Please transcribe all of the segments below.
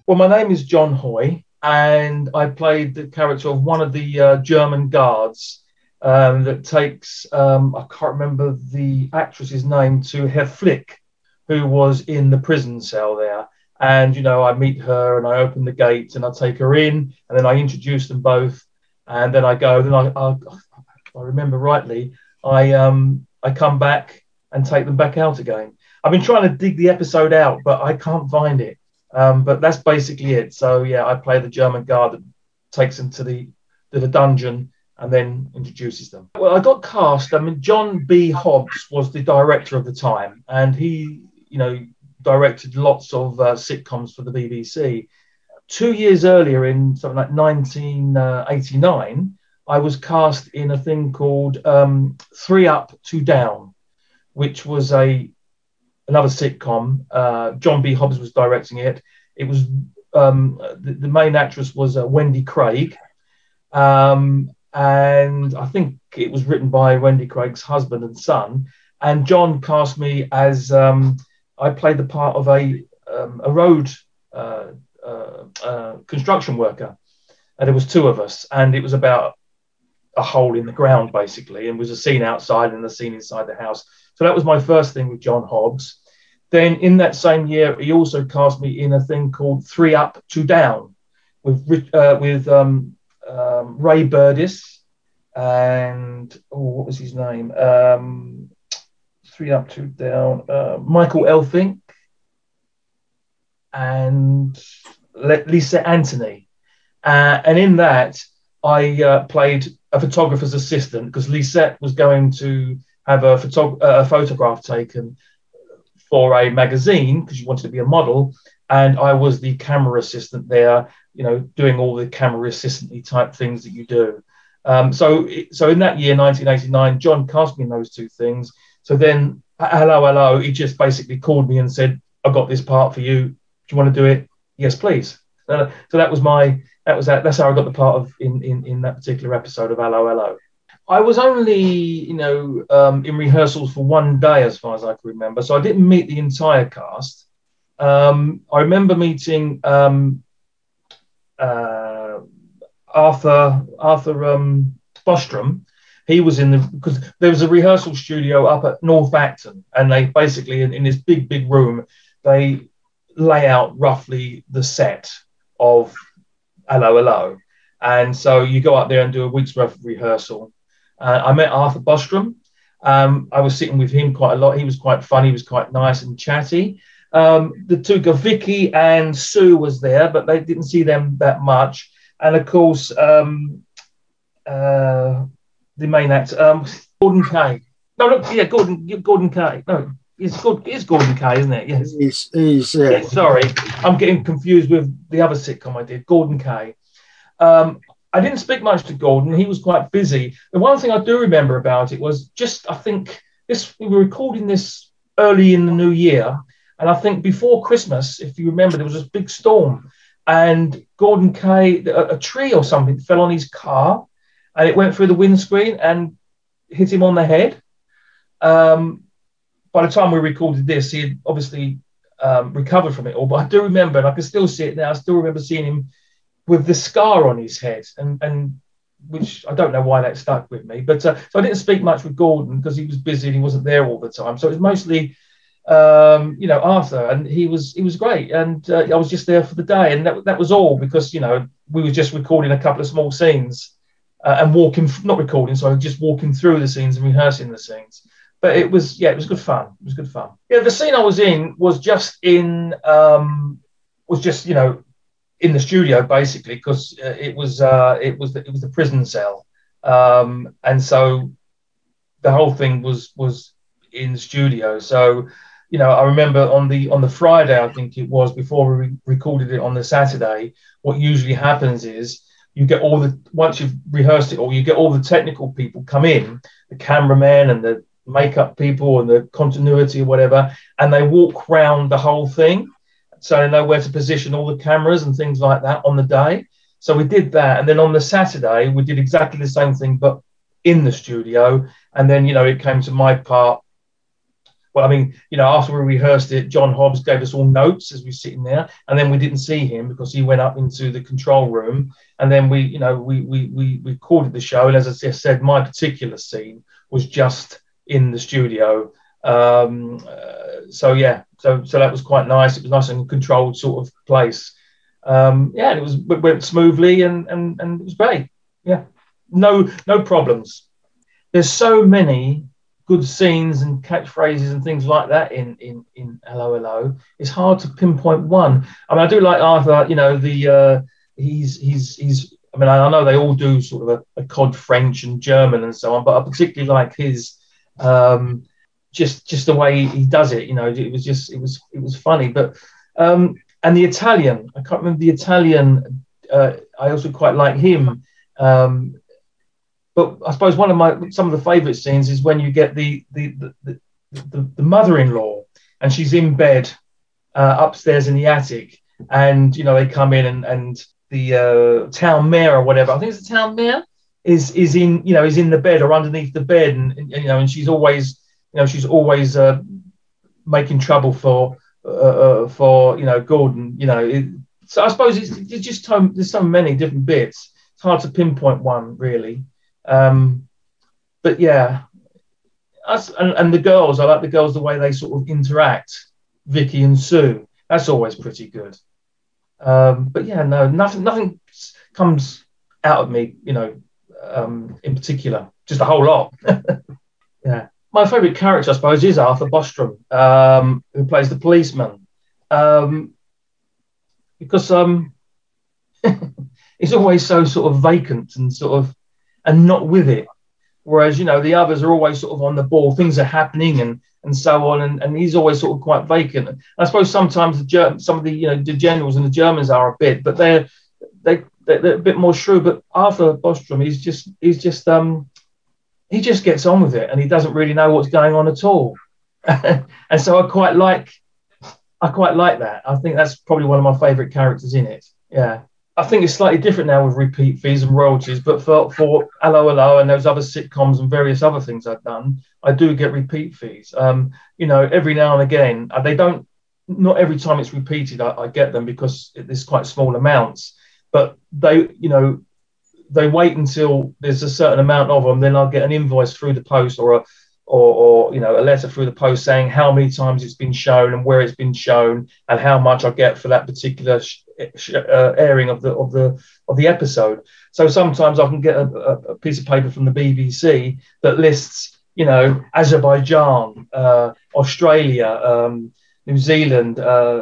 Well, my name is John Hoy, and I played the character of one of the German guards that takes, I can't remember the actress's name, to Herr Flick, who was in the prison cell there. And, I meet her and I open the gate and I take her in and then I introduce them both. And then I go, if I remember rightly, I come back and take them back out again. I've been trying to dig the episode out, but I can't find it. But that's basically it. So yeah, I play the German guard that takes them to the dungeon and then introduces them. Well, I got cast. I mean, John B. Hobbs was the director of the time, and he, directed lots of sitcoms for the BBC. 2 years earlier, in something like 1989, I was cast in a thing called Three Up, Two Down, which was another sitcom. John B. Hobbs was directing it. It was the main actress was Wendy Craig, and I think it was written by Wendy Craig's husband and son. And John cast me as I played the part of a road construction worker, and there was two of us, and it was about a hole in the ground basically, and was a scene outside and a scene inside the house. So that was my first thing with John Hobbs. Then in that same year, he also cast me in a thing called Three Up, Two Down with Ray Burdiss and what was his name? Three Up, Two Down. Michael Elfink and Lisa Anthony. And in that, I played a photographer's assistant because Lisette was going to have a photograph taken for a magazine because she wanted to be a model, and I was the camera assistant there, doing all the camera assistant type things that you do. So in that year, 1989, John cast me in those two things. So then, hello, he just basically called me and said, "I've got this part for you. Do you want to do it?" "Yes, please." So that's how I got the part of in that particular episode of Hello, Hello. I was only, in rehearsals for one day, as far as I can remember. So I didn't meet the entire cast. I remember meeting Arthur Bostrom. He was because there was a rehearsal studio up at North Acton, and they basically in this big room they lay out roughly the set of Hello, Hello, and so you go up there and do a week's worth of rehearsal. I met Arthur Bostrom. I was sitting with him quite a lot. He was quite funny. He was quite nice and chatty. The two, Vicky and Sue, was there, but they didn't see them that much. And of course, the main actor, Gordon Kay. No, look, yeah, Gordon Kay. No, it's Gordon Kay, isn't it? Yes. He's yeah, sorry, I'm getting confused with the other sitcom I did, Gordon Kay. I didn't speak much to Gordon. He was quite busy. The one thing I do remember about it was I think we were recording this early in the new year. And I think before Christmas, if you remember, there was this big storm and Gordon Kay, a tree or something fell on his car and it went through the windscreen and hit him on the head. By the time we recorded this, he had obviously recovered from it all. But I do remember, and I can still see it now, I still remember seeing him with the scar on his head, and which I don't know why that stuck with me. But so I didn't speak much with Gordon because he was busy and he wasn't there all the time. So it was mostly, Arthur, and he was great. And I was just there for the day, and that was all because we were just recording a couple of small scenes and not recording, so just walking through the scenes and rehearsing the scenes. But it was good fun. It was good fun. Yeah, the scene I was in was just in in the studio basically because it was the prison cell, and so the whole thing was in the studio. So I remember on the Friday, I think it was, before we recorded it on the Saturday, what usually happens is you get once you've rehearsed it all, you get all the technical people come in, the cameraman and the makeup people and the continuity or whatever, and they walk round the whole thing so they know where to position all the cameras and things like that on the day. So we did that, and then on the Saturday we did exactly the same thing but in the studio. And then it came to my part well, I mean, after we rehearsed it, John Hobbs gave us all notes as we were sitting there, and then we didn't see him because he went up into the control room, and then we recorded the show. And as I just said, my particular scene was just in the studio. So yeah, so that was quite nice. It was nice and controlled sort of place. And it went smoothly, and it was great. Yeah, no problems. There's so many good scenes and catchphrases and things like that in Hello Hello. It's hard to pinpoint one. I mean, I do like Arthur. He's. I mean, I know they all do sort of a cod French and German and so on, but I particularly like his. Just the way he does it. It was funny. But and the Italian, I can't remember the Italian. I also quite like him. But I suppose some of the favourite scenes is when you get the mother-in-law, and she's in bed upstairs in the attic, and they come in, and the town mayor or whatever, I think it's the town mayor, is in the bed or underneath the bed, and she's always making trouble for Gordon. So I suppose there's so many different bits. It's hard to pinpoint one really. But yeah, and the girls, I like the girls, the way they sort of interact, Vicky and Sue. That's always pretty good. But yeah, no, nothing comes out of me, in particular. Just a whole lot. Yeah. My favourite character, I suppose, is Arthur Bostrom, who plays the policeman, because he's always so sort of vacant and not with it, whereas the others are always sort of on the ball. Things are happening and so on, and he's always sort of quite vacant. And I suppose sometimes some of the the generals and the Germans are a bit, but they're a bit more shrewd. But Arthur Bostrom, he just gets on with it, and he doesn't really know what's going on at all. And so I quite like that. I think that's probably one of my favourite characters in it. Yeah. I think it's slightly different now with repeat fees and royalties, but for Hello Hello and those other sitcoms and various other things I've done, I do get repeat fees. Every now and again, not every time it's repeated, I get them because it's quite small amounts, but they wait until there's a certain amount of them, then I'll get an invoice through the post or a letter through the post saying how many times it's been shown and where it's been shown and how much I get for that particular airing of the episode. So sometimes I can get a piece of paper from the BBC that lists Azerbaijan, Australia, New Zealand,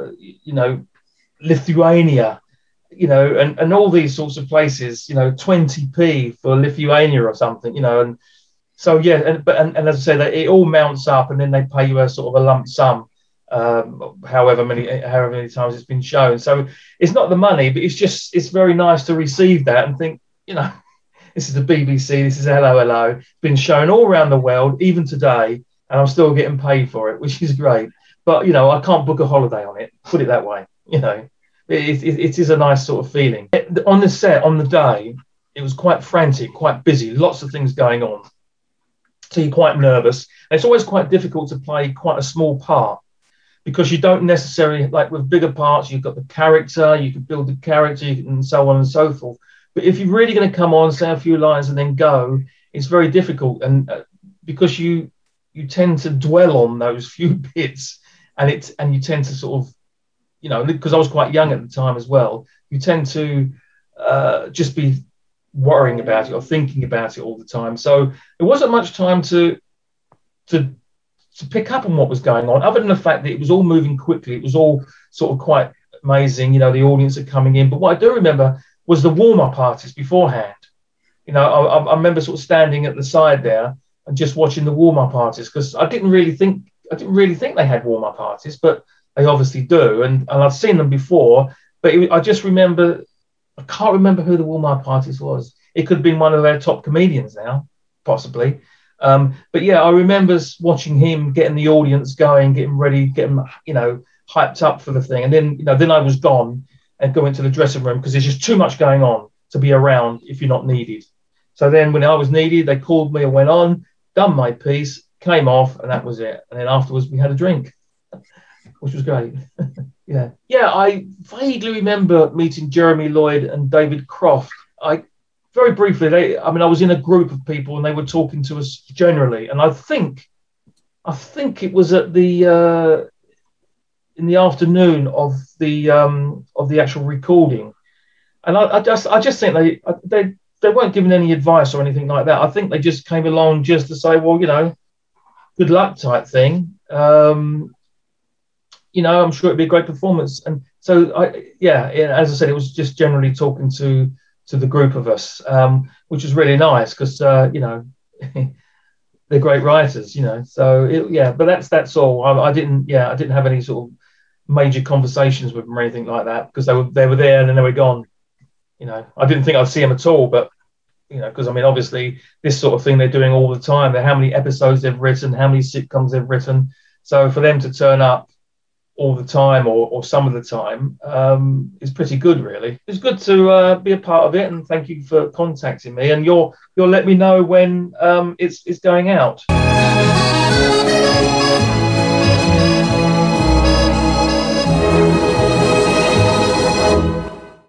Lithuania, and all these sorts of places, 20p for Lithuania or something, and so yeah, and as I say, that it all mounts up, and then they pay you a sort of a lump sum, however many times it's been shown. So it's not the money, but it's very nice to receive that and think, this is the BBC, this is Hello Hello, it's been shown all around the world, even today, and I'm still getting paid for it, which is great. But I can't book a holiday on it. Put it that way. It is a nice sort of feeling. On the set, on the day, it was quite frantic, quite busy, lots of things going on. So you're quite nervous. And it's always quite difficult to play quite a small part because you don't necessarily, like with bigger parts, you've got the character, you can build the character and so on and so forth. But if you're really going to come on, say a few lines and then go, it's very difficult. And because you tend to dwell on those few bits and you tend to sort of, because I was quite young at the time as well, you tend to just be worrying about it or thinking about it all the time. So there wasn't much time to pick up on what was going on, other than the fact that it was all moving quickly. It was all sort of quite amazing. The audience are coming in. But what I do remember was the warm-up artists beforehand. I remember sort of standing at the side there and just watching the warm-up artists, because I didn't really think they had warm-up artists, but they obviously do. And I've seen them before, but I just remember, I can't remember who the warm-up artist was. It could have been one of their top comedians now, possibly. But yeah, I remember watching him, getting the audience going, getting ready, getting hyped up for the thing. And then I was gone and going to the dressing room because there's just too much going on to be around if you're not needed. So then when I was needed, they called me and went on, done my piece, came off, and that was it. And then afterwards we had a drink, which was great. Yeah. I vaguely remember meeting Jeremy Lloyd and David Croft. I very briefly. I was in a group of people, and they were talking to us generally. And I think it was at the in the afternoon of the actual recording. And I just think they weren't given any advice or anything like that. I think they just came along just to say, well, good luck type thing. I'm sure it'd be a great performance. And so as I said, it was just generally talking to the group of us, which was really nice because they're great writers, So but that's all. I didn't have any sort of major conversations with them or anything like that because they were there and then they were gone. I didn't think I'd see them at all, but because obviously this sort of thing they're doing all the time. How many episodes they've written, how many sitcoms they've written. So for them to turn up all the time or some of the time is pretty good, really. It's good to be a part of it, and thank you for contacting me. And you'll let me know when it's going out.